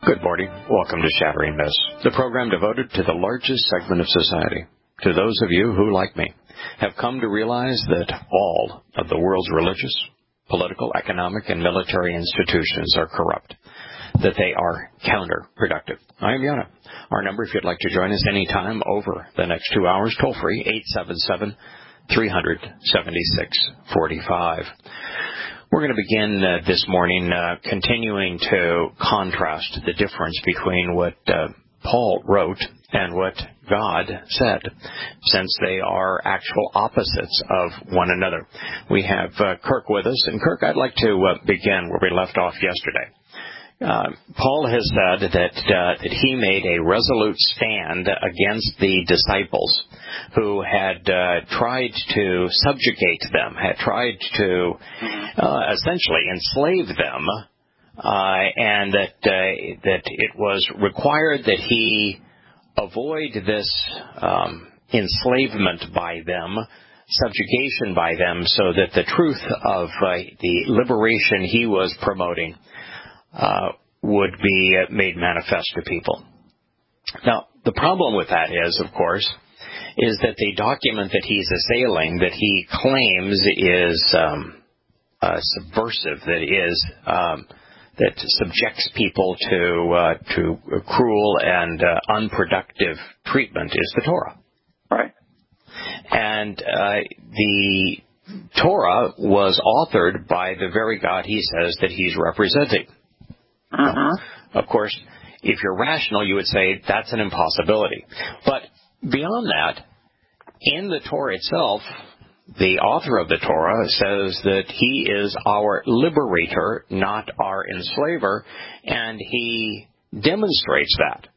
Good morning. Welcome to Shattering Myths, the program devoted to the largest segment of society, to those of you who, like me, have come to realize that all of the world's religious, political, economic, and military institutions are corrupt, that they are counterproductive. I am Yana. Our number, if you'd like to join us anytime over the next 2 hours, toll-free, 877-376-45. We're going to begin this morning continuing to contrast the difference between what Paul wrote and what God said, since they are actual opposites of one another. We have Kirk with us. And Kirk, I'd like to begin where we left off yesterday. Paul has said that he made a resolute stand against the disciples who had tried to subjugate them, had tried to essentially enslave them, and that it was required that he avoid this enslavement by them, subjugation by them, so that the truth of the liberation he was promoting would be made manifest to people. Now, the problem with that is, of course, is that the document that he's assailing, that he claims is subversive, that subjects people to cruel and unproductive treatment, is the Torah. Right. And the Torah was authored by the very God he says that he's representing. Of course, if you're rational, you would say that's an impossibility. But beyond that, in the Torah itself, the author of the Torah says that he is our liberator, not our enslaver, and he demonstrates that.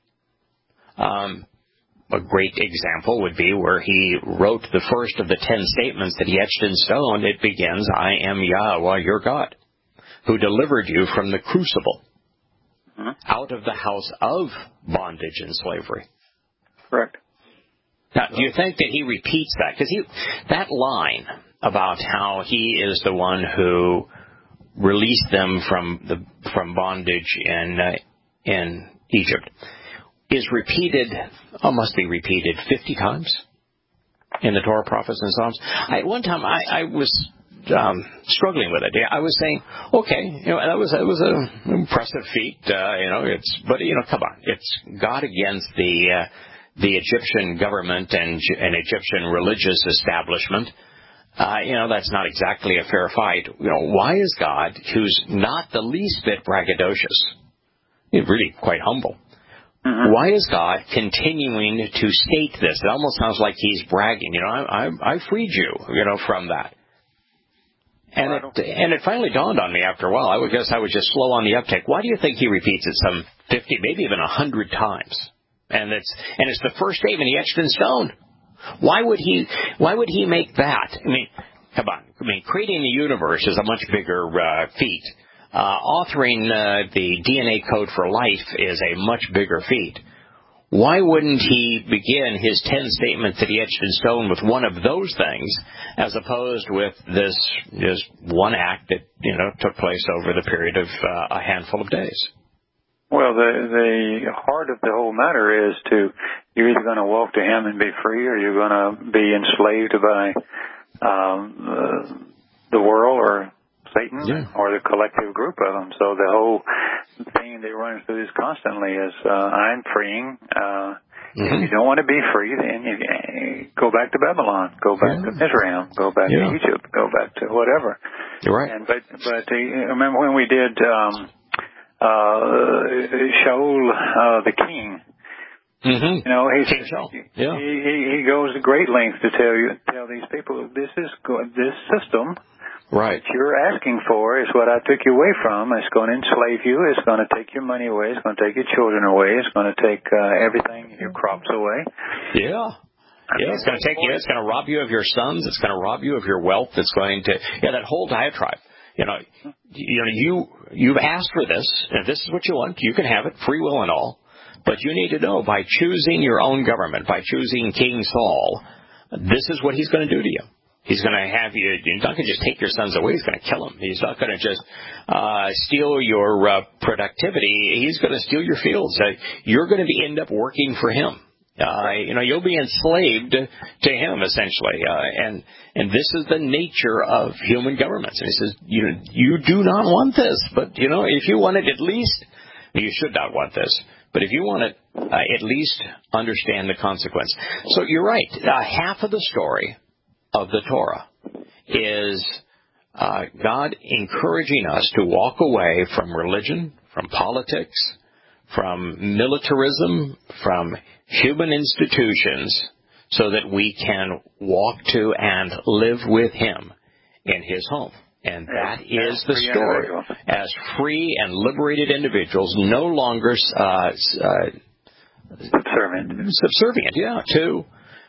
A great example would be where he wrote the first of the 10 statements that he etched in stone. It begins, I am Yahweh, your God, who delivered you from the crucible, out of the house of bondage and slavery. Correct. Now, do you think that he repeats that? Because that line about how he is the one who released them from bondage in Egypt is repeated, must be repeated 50 times in the Torah, Prophets, and Psalms. At one time, I was struggling with it. I was saying, okay, that was an impressive feat, but come on, it's God against the Egyptian government and Egyptian religious establishment. That's not exactly a fair fight. Why is God, who's not the least bit braggadocious, he's really quite humble, why is God continuing to state this? It almost sounds like he's bragging. I freed you, from that. And it finally dawned on me after a while. I would guess I was just slow on the uptake. Why do you think he repeats it some 50, maybe even 100 times? And it's the first statement he etched in stone. Why would he make that? I mean, come on. I mean, creating the universe is a much bigger feat. Authoring the DNA code for life is a much bigger feat. Why wouldn't he begin his 10 statements that he etched in stone with one of those things, as opposed with this one act that took place over the period of a handful of days? Well, the heart of the whole matter is you're either going to walk to him and be free, or you're going to be enslaved by the world or Satan, or the collective group of them. So the whole thing that runs through this constantly is I'm freeing. If you don't want to be free, then you go back to Babylon, go back to Mizraim, go back to Egypt, go back to whatever. You're right. But remember when we did Shaul the king? He goes to great lengths to tell these people this system. Right. What you're asking for is what I took you away from. It's going to enslave you. It's going to take your money away. It's going to take your children away. It's going to take everything, your crops away. It's going to take you. It's going to rob you of your sons. It's going to rob you of your wealth. It's going to that whole diatribe. You've asked for this, and this is what you want. You can have it, free will and all. But you need to know, by choosing your own government, by choosing King Saul, this is what he's going to do to you. He's going to have you. He's not going to just take your sons away. He's going to kill them. He's not going to just steal your productivity. He's going to steal your fields. You're going to end up working for him. You'll be enslaved to him, essentially. And this is the nature of human governments. And he says, you do not want this, but, if you want it, at least, you should not want this. But if you want it, at least understand the consequence. So you're right. Half of the story of the Torah is God encouraging us to walk away from religion, from politics, from militarism, from human institutions, so that we can walk to and live with him in his home. And that is the story. As free and liberated individuals, no longer subservient, to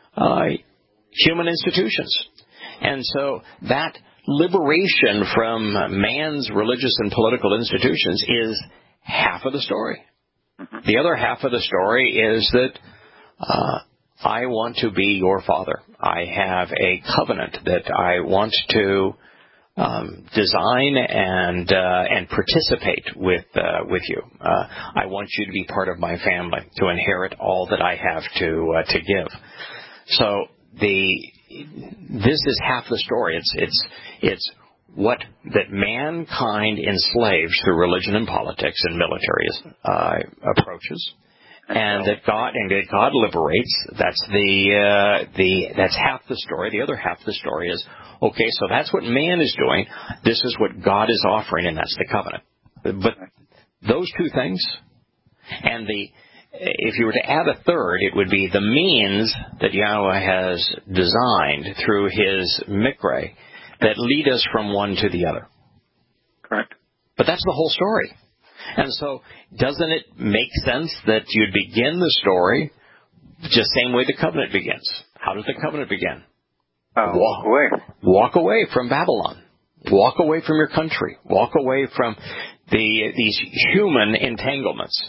human institutions. And so that liberation from man's religious and political institutions is half of the story. The other half of the story is that I want to be your father. I have a covenant that I want to design and participate with you. I want you to be part of my family, to inherit all that I have to give. So this is half the story. It's what that mankind enslaves through religion and politics and military approaches, and that God liberates. That's half the story. The other half of the story is, okay, so that's what man is doing. This is what God is offering, and that's the covenant. But those two things, and if you were to add a third, it would be the means that Yahweh has designed through his mikra that lead us from one to the other. Correct. But that's the whole story. And so doesn't it make sense that you'd begin the story just the same way the covenant begins? How does the covenant begin? Walk away. Walk away from Babylon. Walk away from your country. Walk away from these human entanglements.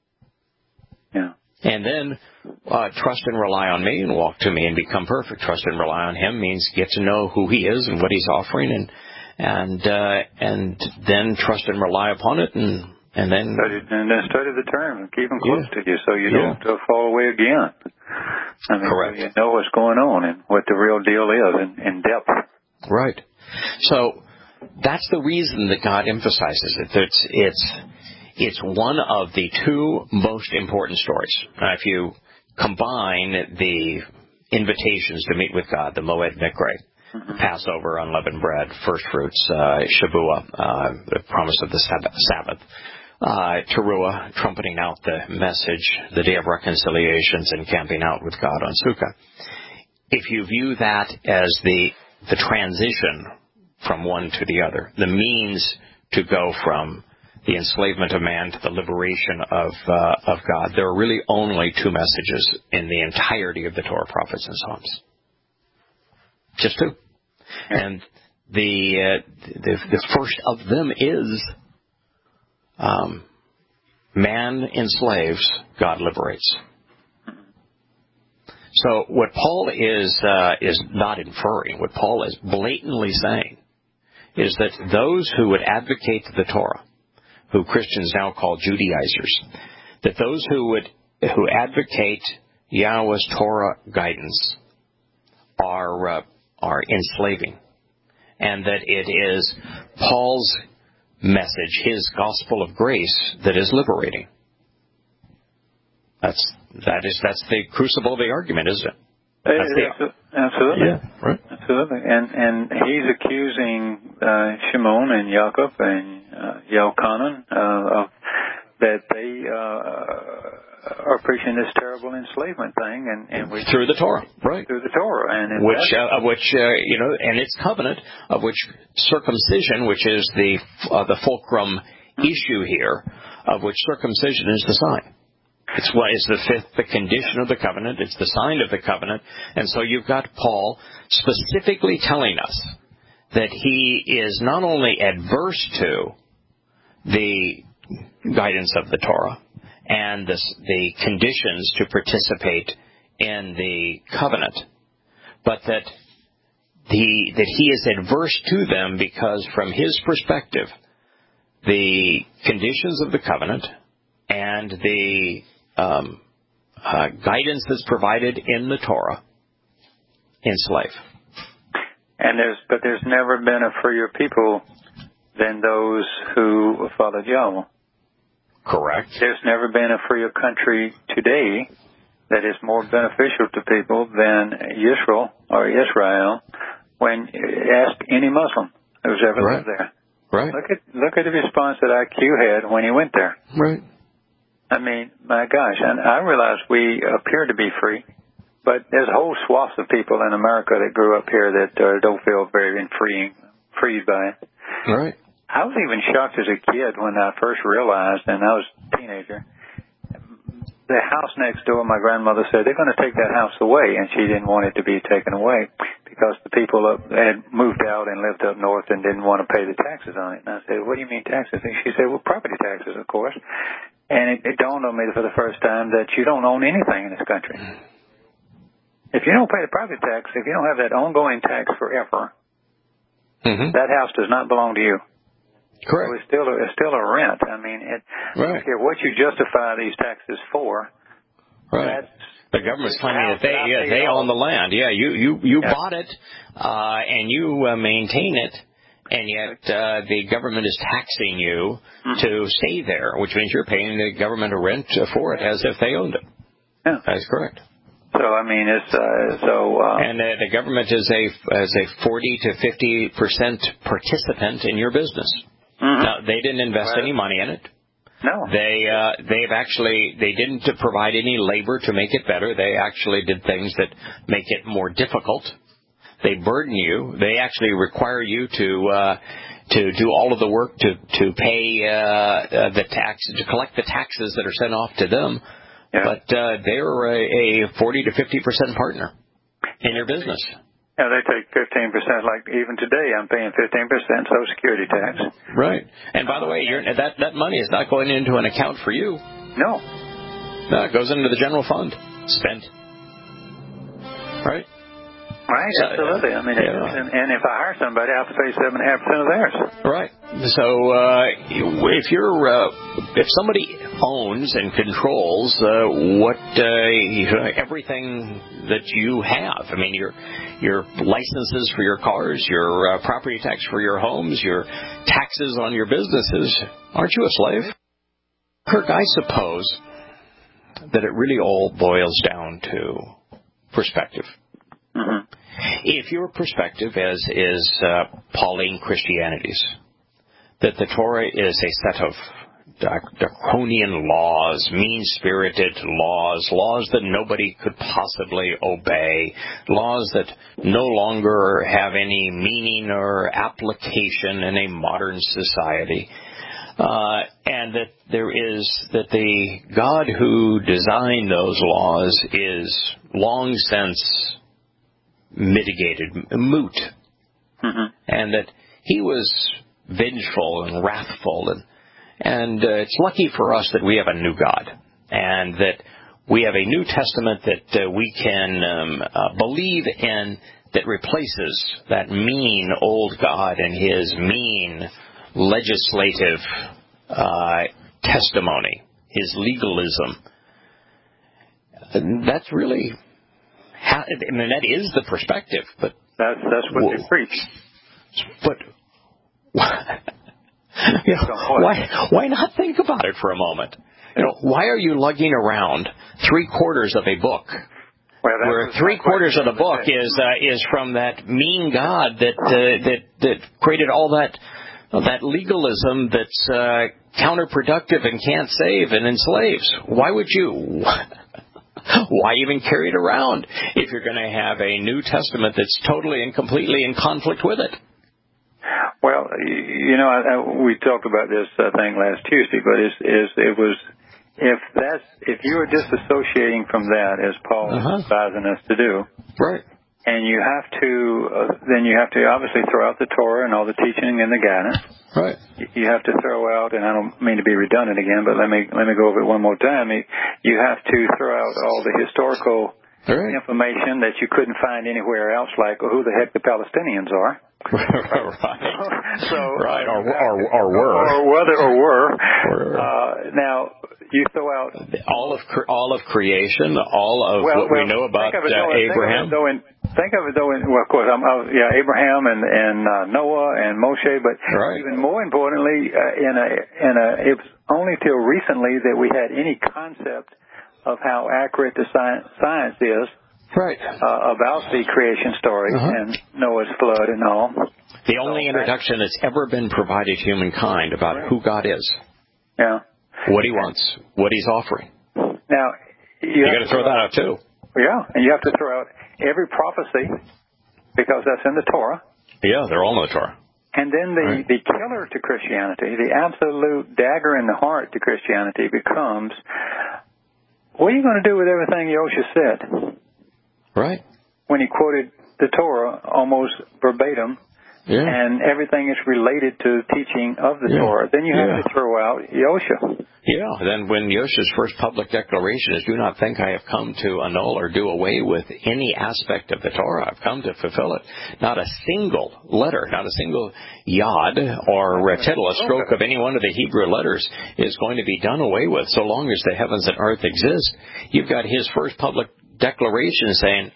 Yeah. And then trust and rely on me and walk to me and become perfect. Trust and rely on him means get to know who he is and what he's offering, and then trust and rely upon it, and then study the terms and keep them close to you so you don't fall away again. Correct. So you know what's going on and what the real deal is in depth. Right. So that's the reason that God emphasizes it. It's one of the two most important stories. If you combine the invitations to meet with God, the Moed Mikra, Passover, unleavened bread, first fruits, Shavuot, the promise of the Sabbath, Teruah, trumpeting out the message, the day of reconciliations, and camping out with God on Sukkah. If you view that as the transition from one to the other, the means to go from the enslavement of man to the liberation of God, there are really only two messages in the entirety of the Torah, prophets, and Psalms. Just two. And the first of them is man enslaves, God liberates. So what Paul is not inferring, what Paul is blatantly saying, is that those who would advocate the Torah, who Christians now call Judaizers, that those who advocate Yahweh's Torah guidance are enslaving, and that it is Paul's message, his gospel of grace, that is liberating. That's the crucible of the argument, isn't it? Absolutely. Yeah, right. Absolutely. And he's accusing Shimon and Yaakov and Yelchanan that they are preaching this terrible enslavement thing, and through the Torah, right? Through the Torah, and and its covenant, of which circumcision, which is the fulcrum issue here, of which circumcision is the sign. It's what is the condition of the covenant. It's the sign of the covenant. And so you've got Paul specifically telling us that he is not only adverse to the guidance of the Torah and the conditions to participate in the covenant, but that that he is adverse to them because, from his perspective, the conditions of the covenant and the guidance that's provided in the Torah enslave. And there's never been a freer people than those who followed Yahweh. Correct. There's never been a freer country today that is more beneficial to people than Israel or Israel. When ask any Muslim who's ever lived there. Right. Look at the response that IQ had when he went there. Right. I mean, my gosh, and I realize we appear to be free, but there's whole swaths of people in America that grew up here that don't feel very freed by it. Right. I was even shocked as a kid when I first realized, and I was a teenager, the house next door, my grandmother said, they're going to take that house away, and she didn't want it to be taken away because the people had moved out and lived up north and didn't want to pay the taxes on it. And I said, what do you mean taxes? And she said, well, property taxes, of course. And it dawned on me for the first time that you don't own anything in this country. If you don't pay the property tax, if you don't have that ongoing tax forever, that house does not belong to you. Correct. So it's still a rent. I mean, I don't care what you justify these taxes for. Right. The government's claiming that they own the land. Yeah, you bought it and you maintain it, and yet the government is taxing you to stay there, which means you're paying the government a rent for it as if they owned it. Yeah, that's correct. So I mean, it's and the government is a 40 to 50% participant in your business. Now, they didn't invest any money in it. No. They didn't provide any labor to make it better. They actually did things that make it more difficult. They burden you. They actually require you to do all of the work to pay the tax, to collect the taxes that are sent off to them. Yeah. But they're a 40 to 50% partner in your business. Yeah, they take 15%. Like even today, I'm paying 15% Social Security tax. Right. And by the way, that money is not going into an account for you. No. No, it goes into the general fund. Spent. Right. Right, absolutely. I mean, and if I hire somebody, I have to pay 7.5% of theirs. Right. So if somebody owns and controls everything that you have, I mean, your licenses for your cars, your property tax for your homes, your taxes on your businesses, aren't you a slave? Kirk, I suppose that it really all boils down to perspective. Mm-hmm. If your perspective is Pauline Christianity's, that the Torah is a set of draconian laws, mean-spirited laws that nobody could possibly obey, laws that no longer have any meaning or application in a modern society, and that the God who designed those laws is long since mitigated, moot, and that he was vengeful and wrathful, and it's lucky for us that we have a new God, and that we have a New Testament that we can believe in, that replaces that mean old God and his mean legislative testimony, his legalism. That's really... I mean, that is the perspective, but that's what they preach. But why not think about it for a moment? Why are you lugging around 3/4 of a book, where 3/4 of the book is from that mean God that created all that legalism that's counterproductive and can't save and enslaves? Why would you? Why even carry it around if you're going to have a New Testament that's totally and completely in conflict with it? Well, we talked about this, I think, last Tuesday, but if you are disassociating from that, as Paul is advising us to do, right? And you have to obviously throw out the Torah and all the teaching and the guidance. Right. You have to throw out, and I don't mean to be redundant again, but let me go over it one more time. You have to throw out all the historical information that you couldn't find anywhere else, like who the heck the Palestinians are. Right. Or were. Now you throw out all of creation, all of what we know about Abraham. Think of it though. Of course, Abraham and Noah and Moshe, but even more importantly, it was only till recently that we had any concept of how accurate the science is. Right. About the creation story and Noah's flood and all. The only introduction that's ever been provided to humankind about who God is. Yeah. What he wants, what he's offering. Now, you got to throw that out too. Yeah, and you have to throw out every prophecy because that's in the Torah. Yeah, they're all in the Torah. And then the killer to Christianity, the absolute dagger in the heart to Christianity becomes, what are you going to do with everything Yosha said? Right. When he quoted the Torah almost verbatim, and everything is related to teaching of the Torah, then you have to throw out Yosha. Yeah, then when Yosha's first public declaration is, do not think I have come to annul or do away with any aspect of the Torah. I've come to fulfill it. Not a single letter, not a single yod or tittle, a stroke of any one of the Hebrew letters is going to be done away with so long as the heavens and earth exist. You've got his first public declaration saying,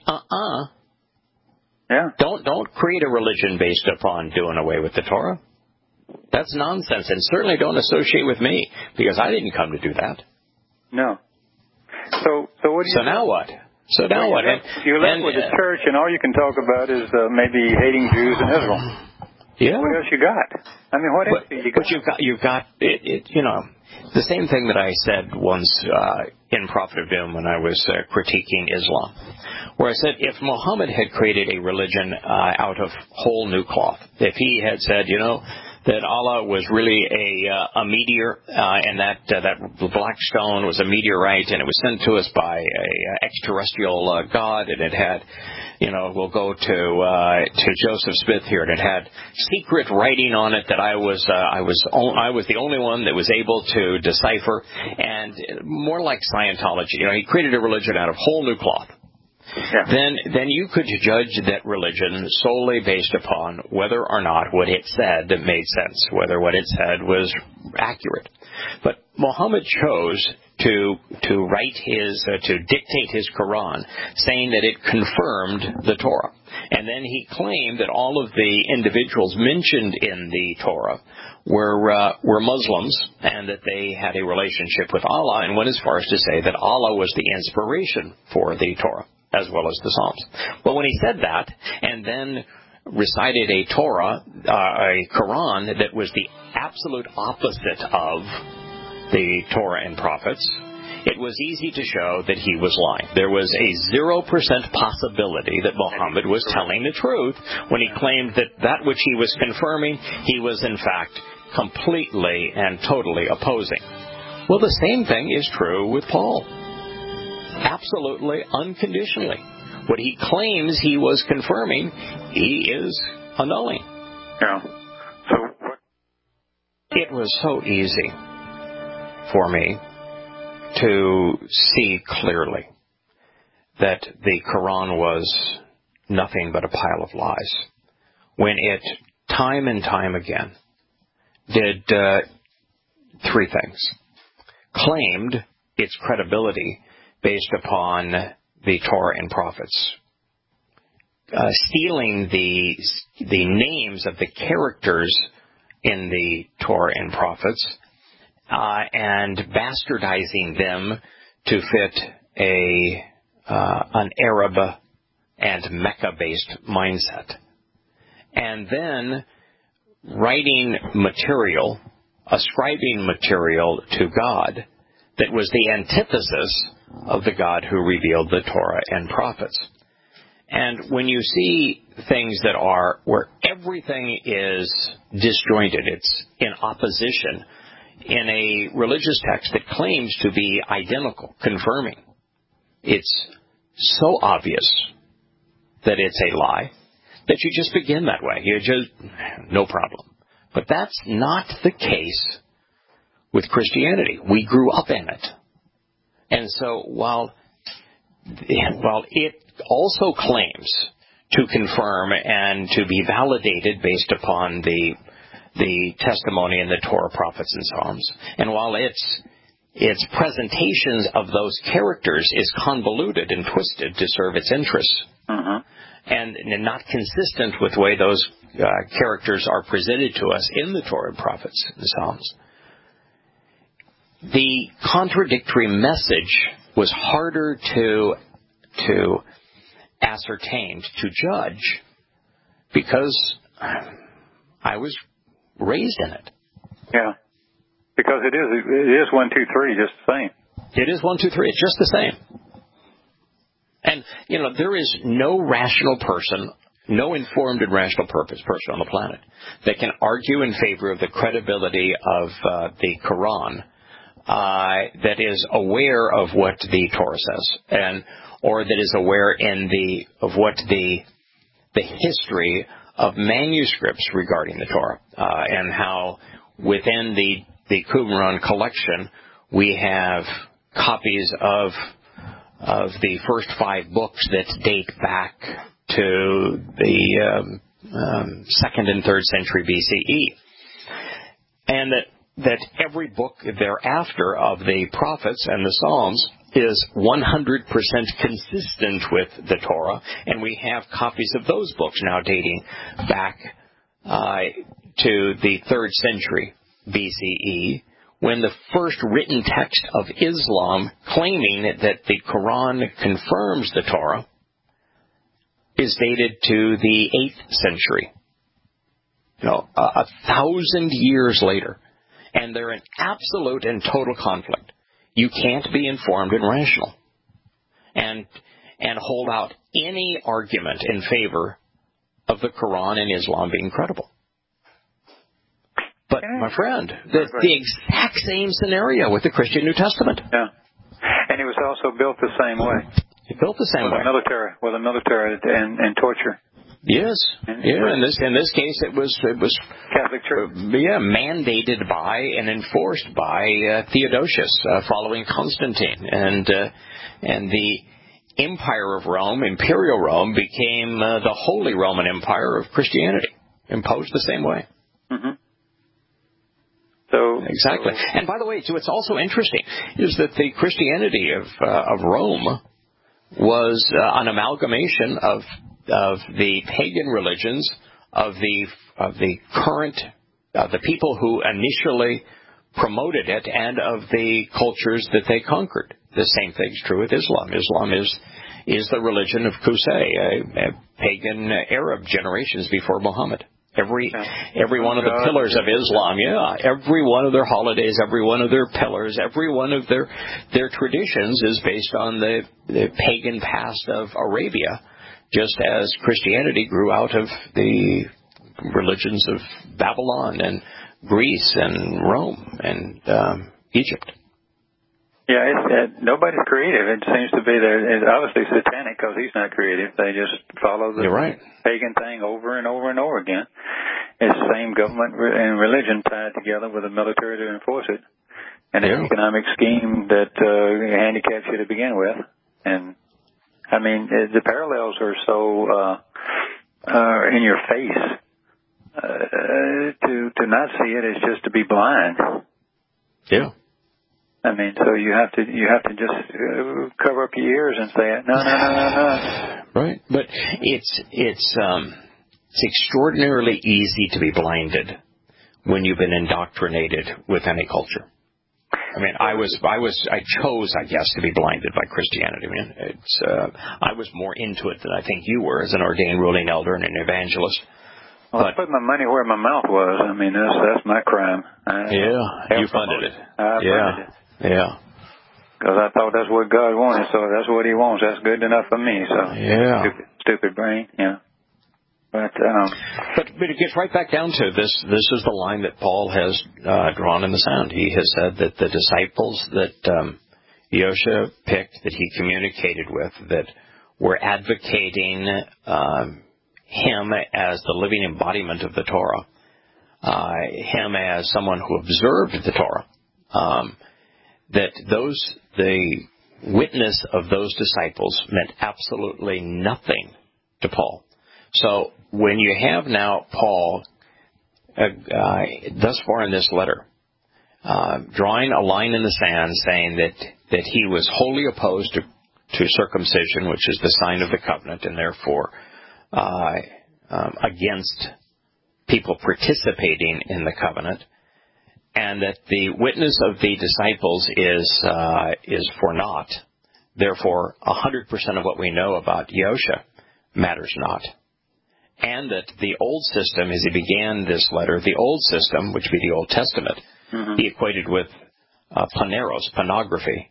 Yeah. Don't create a religion based upon doing away with the Torah. That's nonsense, and certainly don't associate with me, because I didn't come to do that. No. So what do you? So now what? You're left with the church, and all you can talk about is maybe hating Jews and Israel. Yeah. What else you got? I mean, what else you got? But you've got it. The same thing that I said once in Prophet of Doom when I was critiquing Islam, where I said if Muhammad had created a religion out of whole new cloth, if he had said, that Allah was really a meteor, and that black stone was a meteorite, and it was sent to us by a extraterrestrial God, and it had, we'll go to Joseph Smith here, and it had secret writing on it that I was the only one that was able to decipher, and more like Scientology. He created a religion out of whole new cloth. Yeah. Then you could judge that religion solely based upon whether or not what it said made sense, whether what it said was accurate. But Muhammad chose to dictate his Quran, saying that it confirmed the Torah. And then he claimed that all of the individuals mentioned in the Torah were Muslims, and that they had a relationship with Allah, and went as far as to say that Allah was the inspiration for the Torah, as well as the Psalms. Well, when he said that, and then recited a Torah, a Quran that was the absolute opposite of the Torah and prophets, it was easy to show that he was lying. There was a 0% possibility that Muhammad was telling the truth when he claimed that which he was confirming, he was in fact completely and totally opposing. Well, the same thing is true with Paul. Absolutely, unconditionally. What he claims he was confirming, he is annulling. Yeah. It was so easy for me to see clearly that the Quran was nothing but a pile of lies, when it, time and time again, did three things. Claimed its credibility based upon the Torah and prophets, stealing the names of the characters in the Torah and prophets, and bastardizing them to fit an Arab and Mecca-based mindset, and then writing material, ascribing material to God that was the antithesis of the God who revealed the Torah and prophets. And when you see things that are where everything is disjointed, it's in opposition, in a religious text that claims to be identical, confirming, it's so obvious that it's a lie that you just begin that way. You just, no problem. But that's not the case with Christianity. We grew up in it. And so while it also claims to confirm and to be validated based upon the testimony in the Torah, prophets, and Psalms. And while its presentations of those characters is convoluted and twisted to serve its interests, and not consistent with the way those characters are presented to us in the Torah, prophets, and Psalms, the contradictory message was harder to ascertain, to judge, because I was raised in it. Yeah, because it is 1, 2, 3, just the same. It is 1, 2, 3. It's just the same. And there is no rational person, no informed and rational person on the planet that can argue in favor of the credibility of the Quran that is aware of what the Torah says, or that is aware of what the history of manuscripts regarding the Torah, and how within the Qumran collection we have copies of the first 5 books that date back to the 2nd and 3rd century BCE, and that every book thereafter of the prophets and the Psalms is 100% consistent with the Torah, and we have copies of those books now dating back to the 3rd century BCE, when the first written text of Islam claiming that the Quran confirms the Torah is dated to the 8th century. 1,000 years later. And they're in absolute and total conflict. You can't be informed and rational and hold out any argument in favor of the Quran and Islam being credible. But, my friend, the exact same scenario with the Christian New Testament. Yeah. And it was also built the same way. It built the same way. With the military and torture. Yes. Yeah. In this case, it was Catholic Church. Mandated by and enforced by Theodosius, following Constantine, and the Empire of Rome, Imperial Rome, became the Holy Roman Empire of Christianity, imposed the same way. Mm-hmm. Exactly. And by the way, too, it's also interesting is that the Christianity of Rome was an amalgamation of the pagan religions of the current the people who initially promoted it, and of the cultures that they conquered. The same thing's true with Islam. Islam is the religion of Qusay, a pagan Arab generations before Muhammad. Every one of the pillars of Islam, every one of their holidays, every one of their pillars, every one of their traditions is based on the pagan past of Arabia, just as Christianity grew out of the religions of Babylon and Greece and Rome and Egypt. Yeah, nobody's creative. It seems to be it's obviously satanic because he's not creative. They just follow the pagan thing over and over and over again. It's the same government and religion tied together with the military to enforce it, and an economic scheme that handicaps you to begin with. And I mean, the parallels are so in your face. To not see it is just to be blind. Yeah. I mean, so you have to just cover up your ears and say, no. Right, but it's extraordinarily easy to be blinded when you've been indoctrinated with any culture. I mean, I chose, I guess, to be blinded by Christianity. I mean, I was more into it than I think you were as an ordained ruling elder and an evangelist. Well, I put my money where my mouth was. I mean, that's my crime. You funded it. I funded it. Yeah. Because I thought that's what God wanted, so that's what He wants. That's good enough for me. So stupid brain. Yeah. But it gets right back down to this. This is the line that Paul has drawn in the sand. He has said that the disciples that Yosha picked, that he communicated with, that were advocating him as the living embodiment of the Torah, him as someone who observed the Torah, that witness of those disciples meant absolutely nothing to Paul. So when you have now Paul, thus far in this letter, drawing a line in the sand saying that he was wholly opposed to circumcision, which is the sign of the covenant, and therefore against people participating in the covenant, and that the witness of the disciples is for naught. Therefore, 100% of what we know about Yosha matters not. And that the old system, as he began this letter, the old system, which would be the Old Testament, he equated with paneros, pornography.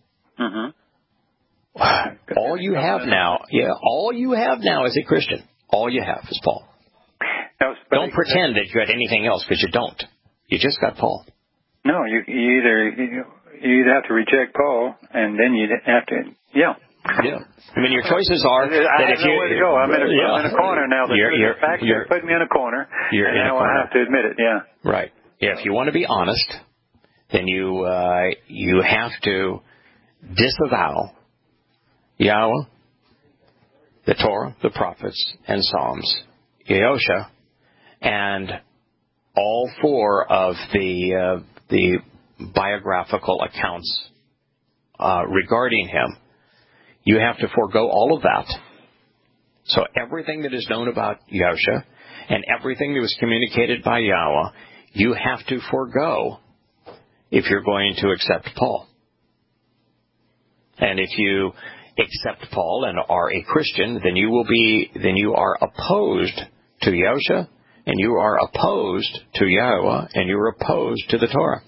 All you have now as a Christian, all you have is Paul. Don't pretend that you had anything else, because you don't. You just got Paul. No, you either have to reject Paul, and then you'd have to, Yeah. I mean, your choices are that if you... I have nowhere to go. I'm in a corner now. The fact you're putting me in a corner, and now I have to admit it, Right. If you want to be honest, then you have to disavow Yahweh, the Torah, the prophets, and Psalms, Yahusha, and all four of the biographical accounts regarding him. You have to forego all of that. So everything that is known about Yahusha and everything that was communicated by Yahweh, you have to forego if you're going to accept Paul. And if you accept Paul and are a Christian, then you are opposed to Yahusha, and you are opposed to Yahweh, and you're opposed to the Torah.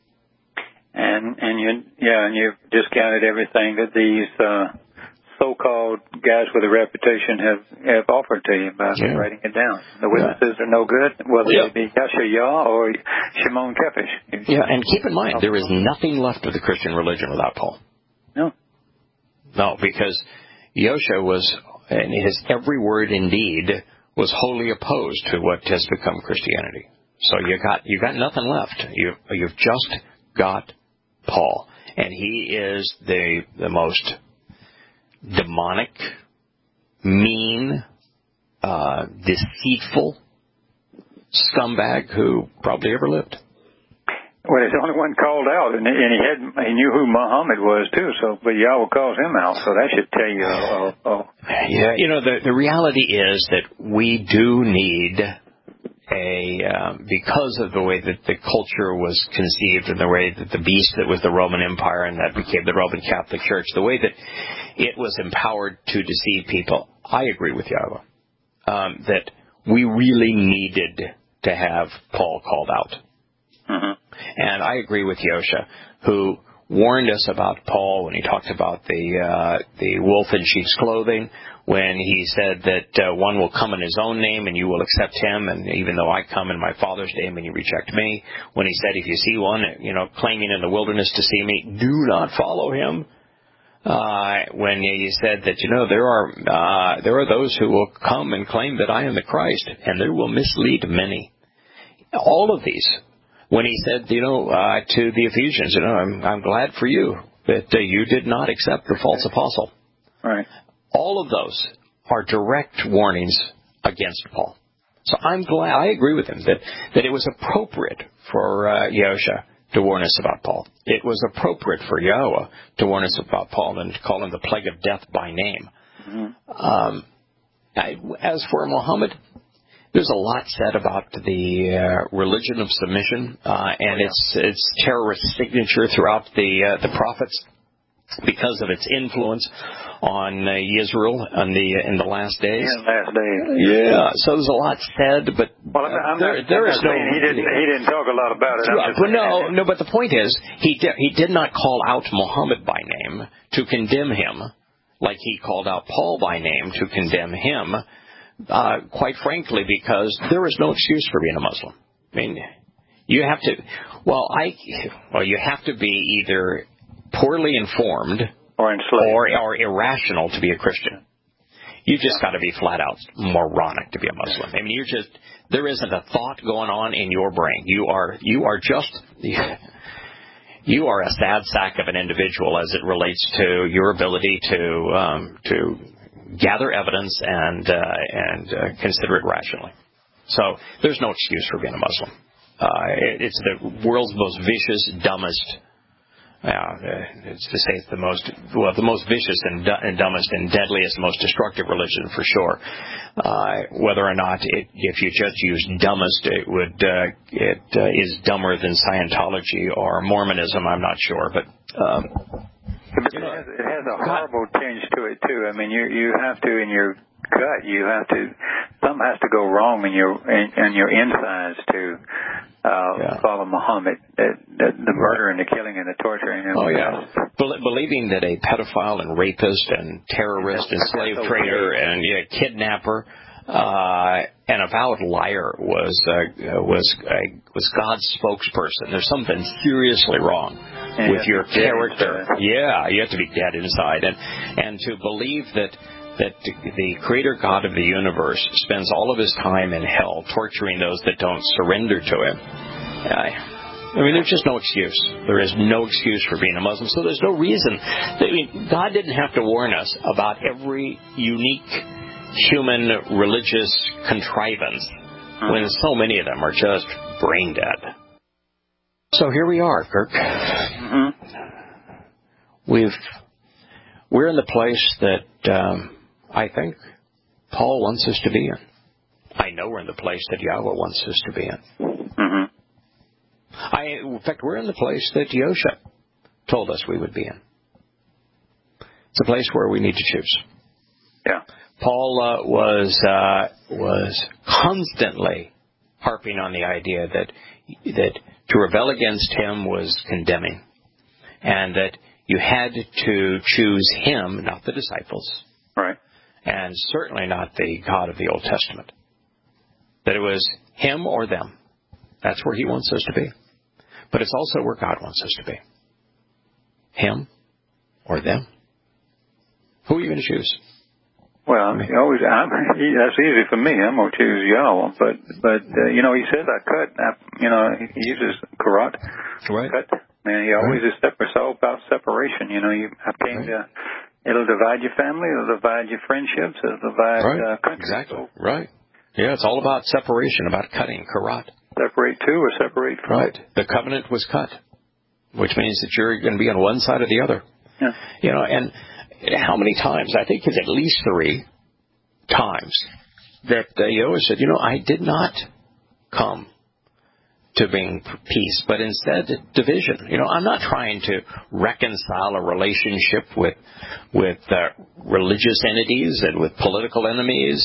And you've discounted everything that these so-called guys with a reputation have offered to you by writing it down. The witnesses are no good, whether they be Yahshua or Shimon Kefish. Yeah, and keep in mind, there is nothing left of the Christian religion without Paul. No, because Yosha was, and his every word indeed, was wholly opposed to what has become Christianity. So you got nothing left. You've just got Paul, and he is the most demonic, mean, deceitful scumbag who probably ever lived. Well, he's the only one called out, and he knew who Muhammad was too. So, but Yahweh calls him out, so that should tell you. Yeah, the reality is that we do need because of the way that the culture was conceived and the way that the beast that was the Roman Empire and that became the Roman Catholic Church, the way that it was empowered to deceive people. I agree with Yahweh that we really needed to have Paul called out. And I agree with Yosha, who warned us about Paul when he talked about the wolf in sheep's clothing, when he said that one will come in his own name and you will accept him, and even though I come in my Father's name and you reject me. When he said, if you see one, claiming in the wilderness to see me, do not follow him. When he said that, there are those who will come and claim that I am the Christ, and they will mislead many. All of these. When he said, to the Ephesians, I'm glad for you that you did not accept the false apostle. Right. All of those are direct warnings against Paul. So I'm glad, I agree with him, that it was appropriate for Yahusha to warn us about Paul. It was appropriate for Yahweh to warn us about Paul and to call him the plague of death by name. As for Muhammad, there's a lot said about the religion of submission and its terrorist signature throughout the prophets because of its influence on Israel in the last days. Yeah, so there's a lot said, but there is no. He didn't talk a lot about it. No. But the point is, he did not call out Muhammad by name to condemn him, like he called out Paul by name to condemn him. Quite frankly, because there is no excuse for being a Muslim. I mean, you have to. You have to be either poorly informed or enslaved or irrational to be a Christian. You just got to be flat out moronic to be a Muslim. I mean, there isn't a thought going on in your brain. You are just. you are a sad sack of an individual as it relates to your ability to gather evidence and consider it rationally. So there's no excuse for being a Muslim. It's the world's most vicious, dumbest. It's to say it's the most vicious and dumbest and deadliest, most destructive religion for sure. Whether or not if you just use dumbest, it is dumber than Scientology or Mormonism. I'm not sure, but. But it has a horrible tinge to it too. I mean, you have to in your gut, something has to go wrong in your insides to follow Muhammad. The murder and the killing and the torturing. And believing that a pedophile and rapist and terrorist and slave trader and kidnapper and avowed liar was God's spokesperson. There's something seriously wrong with your character. You have to be dead inside, and to believe that the Creator God of the universe spends all of his time in hell torturing those that don't surrender to him. I mean, there's just no excuse. There is no excuse for being a Muslim. So there's no reason. God didn't have to warn us about every unique human religious contrivance when so many of them are just brain dead. So here we are, Kirk. We're in the place that I think Paul wants us to be in. I know we're in the place that Yahweh wants us to be in. In fact, we're in the place that Yosha told us we would be in. It's a place where we need to choose. Yeah. Paul was constantly harping on the idea that to rebel against him was condemning, and that you had to choose him, not the disciples, right, and certainly not the God of the Old Testament. That it was him or them. That's where he wants us to be. But it's also where God wants us to be. Him or them. Who are you going to choose? Well, that's easy for me. I'm going to choose Yahweh. But he says I cut. He uses karat. Right. Cut. Man, he always is separate. It's all about separation. It'll divide your family. It'll divide your friendships. It'll divide countries. Exactly. Right. Yeah, it's all about separation, about cutting, karat. Separate to or separate from. Right. The covenant was cut, which means that you're going to be on one side or the other. Yeah. And how many times, I think it's at least 3 times, that Yahweh said, I did not come to bring peace, but instead division. I'm not trying to reconcile a relationship with religious entities and with political enemies,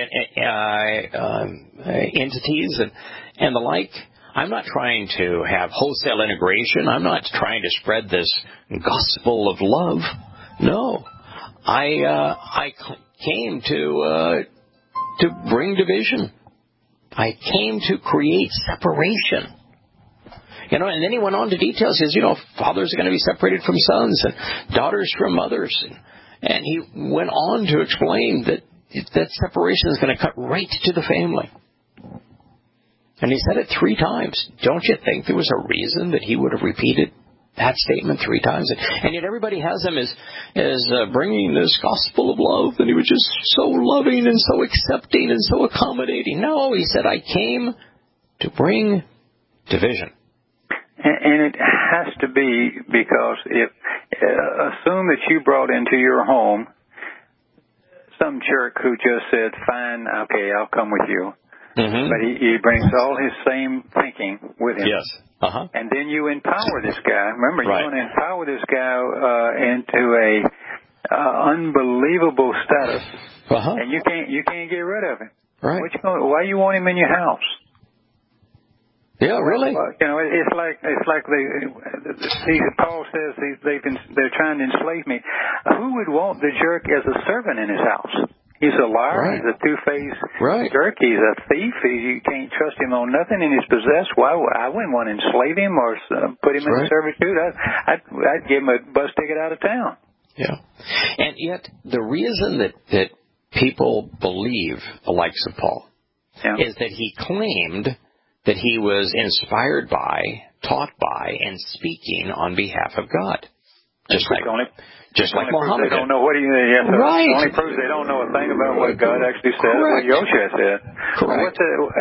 entities and the like. I'm not trying to have wholesale integration. I'm not trying to spread this gospel of love. No, I came to bring division. I came to create separation. And then he went on to details. He says, fathers are going to be separated from sons and daughters from mothers. And he went on to explain that separation is going to cut right to the family. And he said it 3 times. Don't you think there was a reason that he would have repeated that statement 3 times? And yet everybody has him as bringing this gospel of love, and he was just so loving and so accepting and so accommodating. No, he said, I came to bring division. And it has to be because assume that you brought into your home some jerk who just said, fine, okay, I'll come with you. Mm-hmm. But he brings all his same thinking with him. Yes. Uh-huh. And then you empower this guy. Remember, you want to empower this guy into a unbelievable status, and you can't get rid of him. Right. Why you want him in your house? Yeah, really. It's like Paul says they're trying to enslave me. Who would want the jerk as a servant in his house? He's a liar. Right. He's a two-faced jerk. He's a thief. You can't trust him on nothing, and he's possessed. Why? I wouldn't want to enslave him or put him in servitude. I'd give him a bus ticket out of town. Yeah. And yet, the reason that people believe the likes of Paul is that he claimed that he was inspired by, taught by, and speaking on behalf of God. Just like Muhammad. They don't know what right. It only proves they don't know a thing about what God actually said, what Yosha said. Correct.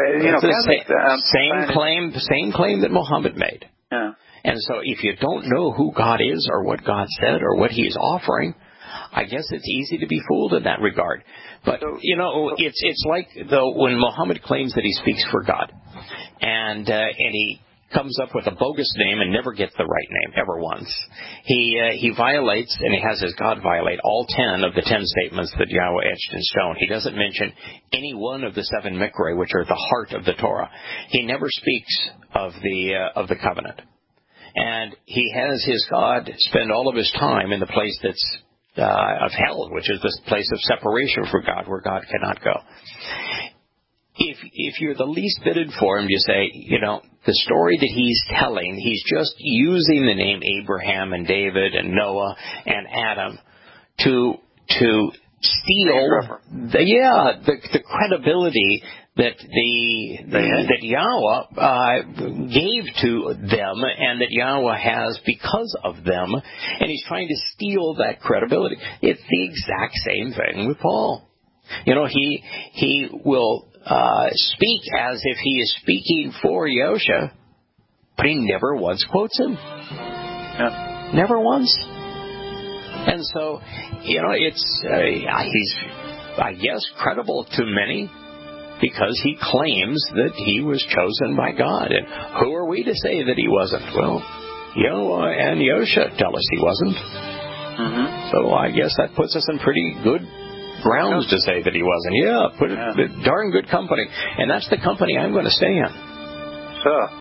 Same claim that Muhammad made. Yeah. And so if you don't know who God is or what God said or what he is offering, I guess it's easy to be fooled in that regard. But, it's like, though, when Muhammad claims that he speaks for God, and he comes up with a bogus name and never gets the right name ever once. He violates, and he has his God violate, all 10 of the 10 statements that Yahweh etched in stone. He doesn't mention any one of the 7 Mikra, which are the heart of the Torah. He never speaks of the covenant. And he has his God spend all of his time in the place that's of hell, which is this place of separation from God, where God cannot go. If you're the least bit informed, you say, the story that he's telling, he's just using the name Abraham and David and Noah and Adam to steal the credibility that Yahweh gave to them and that Yahweh has because of them, and he's trying to steal that credibility. It's the exact same thing with Paul. He will speak as if he is speaking for Yosha, but he never once quotes him. Yeah. Never once. And so, he's, I guess, credible to many because he claims that he was chosen by God. And who are we to say that he wasn't? Well, Yahweh and Yosha tell us he wasn't. Mm-hmm. So I guess that puts us in pretty good grounds to say that he wasn't. Yeah, darn good company. And that's the company I'm going to stay in. So